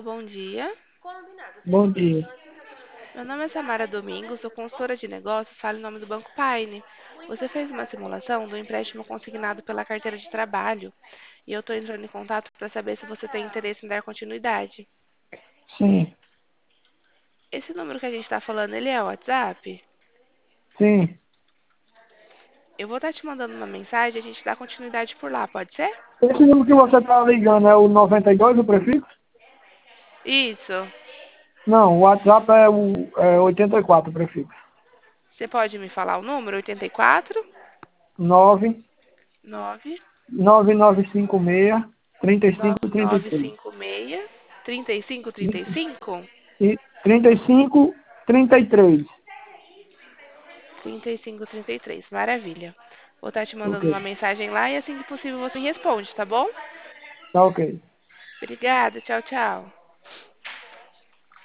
bom dia. Bom dia. Meu nome é Samara Domingos, sou consultora de negócios, falo em nome do Banco Paine. Você fez uma simulação do empréstimo consignado pela carteira de trabalho e eu estou entrando em contato para saber se você tem interesse em dar continuidade. Sim, Esse número que a gente está falando, ele é o WhatsApp? sim. Eu vou estar te mandando uma mensagem e a gente dá continuidade por lá, pode ser? Esse número que você está ligando é o 92, o prefixo? Isso. Não, o WhatsApp é 84, o prefixo. Você pode me falar o número? 84 9 9 9956 3533. 9956 3535. E 35 33. 3533. Maravilha. Vou estar te Ok. mandando uma mensagem lá e assim que possível você me responde, tá bom? Tá ok. Obrigada. Tchau, tchau.